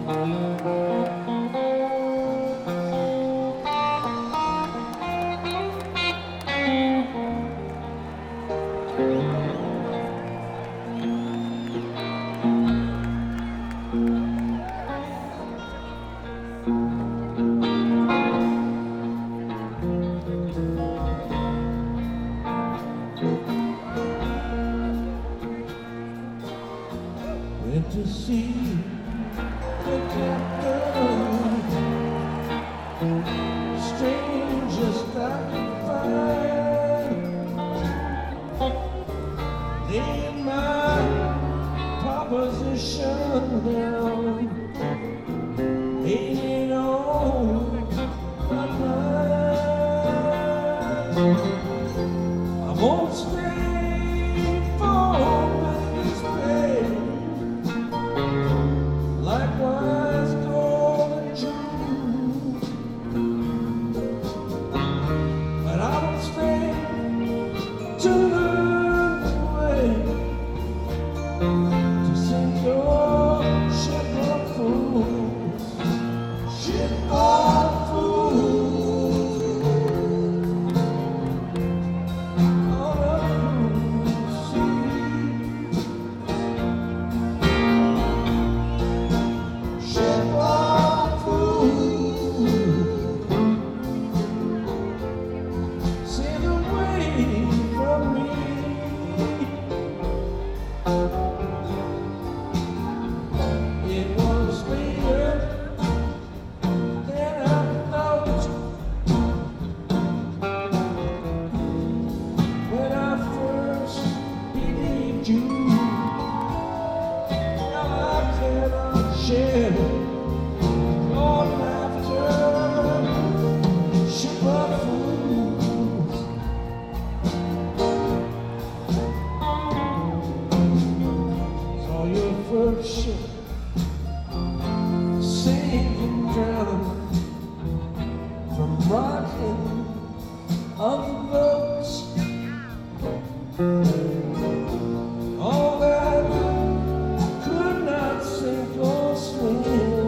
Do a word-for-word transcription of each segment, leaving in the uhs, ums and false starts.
Went to see the captain, strangest I could find. Laying my proposition down, laying it on my mind. I won't stay for this pain. Likewise, gold and true, but I will stay to learn the way to sink your ship of fools, ship of fools, on a cruise sea. Ship of fools, sail away from me. It was later than I thought when I first believed you. Now I cannot share your laughter, ship of fools. Saw your first ship sink and drown from rocking of the boats. All that could not sink or swim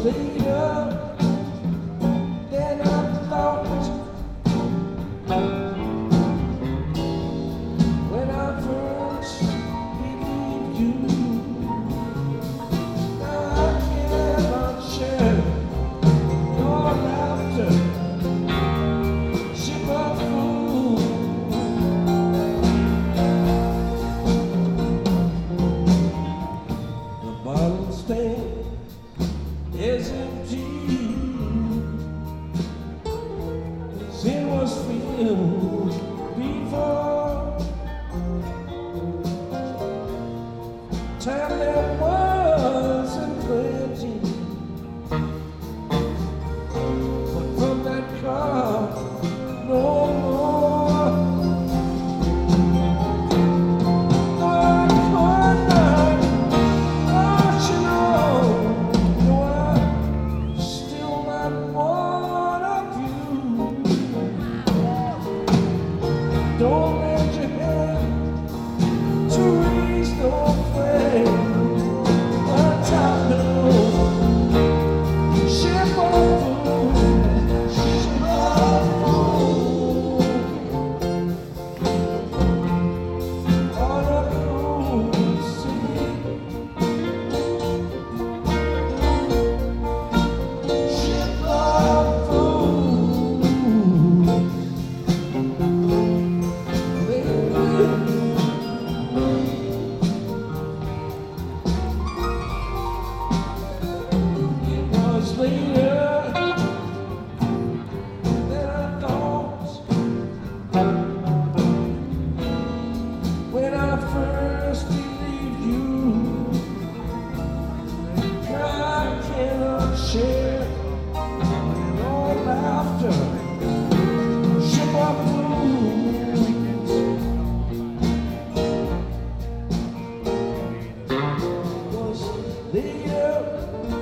later than I thought. When I first believed you, now I cannot share your laughter. Ship of fool. The bottle stand is empty. Sin was filled before. Time there wasn't plenty, but from that car, no more. No, I could not watch you know. No, I still might one of you. Don't let your hand to raise no flame. Atop no ship of fools, ship of fools, on a cruel sea. Ship of fools, baby. It was later than I thought. When I first believed you, I cannot share your laughter. Ship of fools. It was later